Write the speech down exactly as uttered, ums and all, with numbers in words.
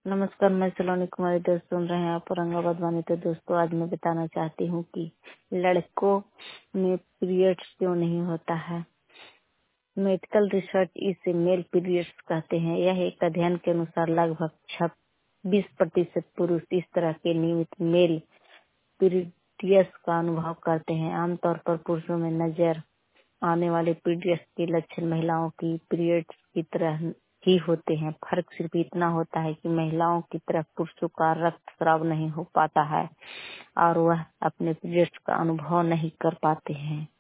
नमस्कार, मैं सलोनी कुमारी। दोस्त सुन रहे हैं आप औरंगाबाद वाणी। तो दोस्तों, आज मैं बताना चाहती हूँ कि लड़कों में पीरियड्स क्यों नहीं होता है। मेडिकल रिसर्च इसे मेल पीरियड्स कहते हैं। यह एक अध्ययन के अनुसार लगभग छब्बीस प्रतिशत पुरुष इस तरह के नियमित मेल पीरियड्स का अनुभव करते हैं। आमतौर पर पुरुषों में नजर आने वाले पीरियड्स के लक्षण महिलाओं की पीरियड्स की तरह ही होते हैं। फर्क सिर्फ इतना होता है कि महिलाओं की तरह पुरुषों का रक्तस्राव नहीं हो पाता है और वह अपने पीरियड्स का अनुभव नहीं कर पाते हैं।